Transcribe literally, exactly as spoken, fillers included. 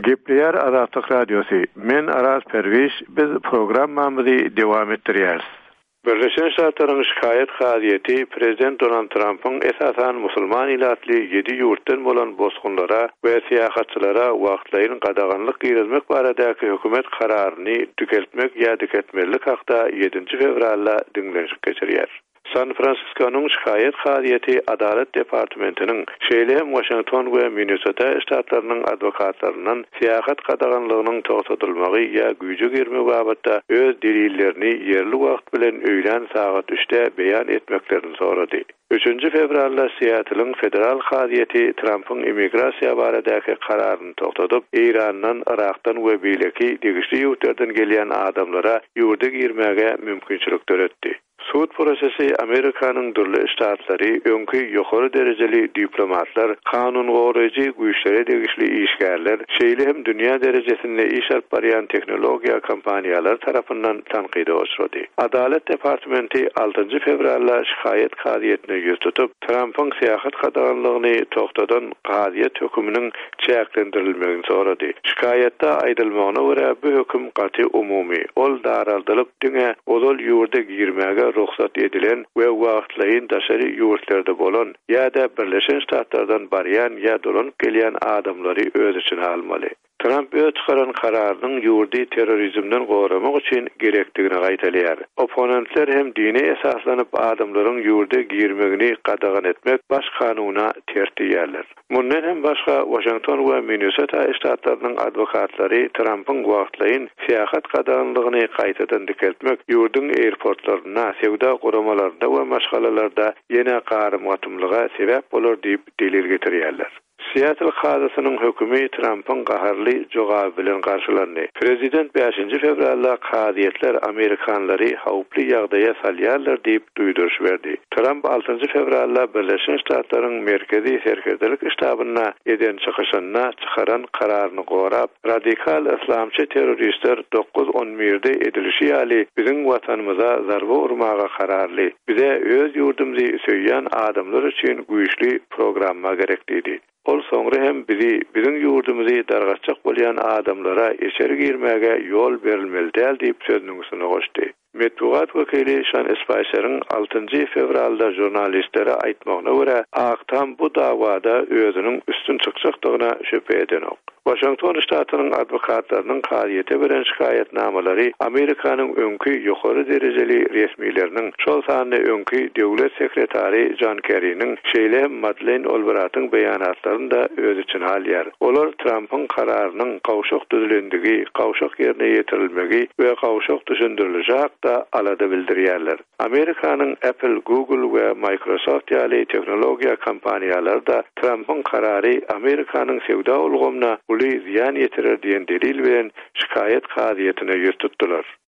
Gepler Azatlyk Radiosu. Men Aras Perwiş, biz programmamyzy dowam etdirýäris. Birleşen Ştatlaryň şikayet gaziýeti Prezident Donald Trump'ın esasan musulman ilatly yedi ýurtdan bolan bosgunlara we syýahatçylara wagtlaryň gadaganlyk girizmek baradaky hökümet kararyny dükeltmek ýa diketmelik hakda yedinji fevralda diňlenip geçirýär. San Francisco'nun şikayet gaziýeti Adalet Departamentiniň şeýle Washington we Minnesota ştatlarynyň adwokatlarynyň syýahat gadaganlygynyň togtatylmagy ýa güýje girme babatda öz delillerini ýerli wagt bilen öýlen saat üçte beýan etmeklerini sorady. üçinji fevralda Seattle'ın federal gaziýeti Trump'ın immigrasiýa baradaky kararyny togtadyp, Irandan, Irakdan we beýleki degişli ýurtlardan gelýän adamlara ýurda girmäge mümkinçilik töretdi. Suud prosesi Amerikanyň dürli ştatlary, öňkü ýokary derejeli diplomatlar, kanun goraýjy güýçlere degişli işgärler, şeýle hem dünýä derejesinde iş alyp barýan teknologiýa kompaniýalar tarapyndan tanqida uçrady. Adalet Departamenti altynji fevralda şikayet gaziýetine ýüz tutup, Trump'ın syýahat gadaganlygyny togtadan gaziýet höküminiň çäklendirilmegini sorady. Şikayetde aýdylmagyna görä bu höküm gaty umumy, ol daraldylyp diňe ozal ýurda girmäge ruhsat edilen we wagtlaryň daşary ýurtlarda bolan ýa-da Birleşen Ştatlardan barýan ýa dolanyp gelýän adamlary öz içine almaly. Trump öz çıkaran kararynyň ýurdy terrorizmden goramak üçin gerekdigini gaýtalýar. Oponentler hem dine esaslanyp adamlaryň ýurda girmegini gadagan etmek baş kanuна tertiyýärler. Mundan hem başga Washington we Minnesota ştatlarynyň adwokatlary Trump'ın wagtlaryň syýahat gadaganlygyny gaýtadan dikeltmek, ýurdun airportlaryna, sewda goramalarynda we maşgalalarda ýene garym gatymlyga sebäp bolar diýip delil getirýärler. Seattle gazasynyň hökümi Trump'ın gaharly jogaby bilen garşylandy. Prezident beşinji fevralda gaziýetler Amerikanlary hawply ýagdaýa salýarlar diýip duýduruş berdi. Trump altynji fevralda Birleşen Ştatlaryň merkezi serkerdelik ştabyna eden çykyşyna çykaran kararyny gorap, radikal islamçy terroristler dokuz on birde edilişi ýaly biziň watanymyza zarba urmaga kararly. Bize öz ýurdumyzy söýýän adamlar üçin güýçli programma gerekdi. Ol soňra hem bizi, biziň ýurdumyzy dargaçak bolýan adamlara eşer girmäge ýol berilmeli däl diýip sözüniň üstüne goşdy. Metbuat wekili Sean Spicer'ın altynji fevralda jurnalistlere aýtmagyna görä, Aktam bu dawada özüniň üstün çykjakdygyna şüphe edenok. Washington ştatynyň adwokatlarynyň gaziýete beren şikaýetnamalary Amerikanyň öňkü ýokary derejeli resmileriniň, şol sany öňkü döwlet sekretary John Kerry'niň şeýle Madeleine Albrightyň beýanatlarynda öz için alýar. Olar Trump'ın kararynyň gawşak düzülendigi, gawşak ýerine ýetirilmegi we gawşak düşündirilýär da alada bildirýärler. Amerikanyň Apple, Google we Microsoft ýaly teknologiýa kompaniýalary da Trump'ın karary Amerikanyň sewda ulgamyna uly ziýan ýetirer diýen delil bilen şikayet gaziýetine ýüz tutdular.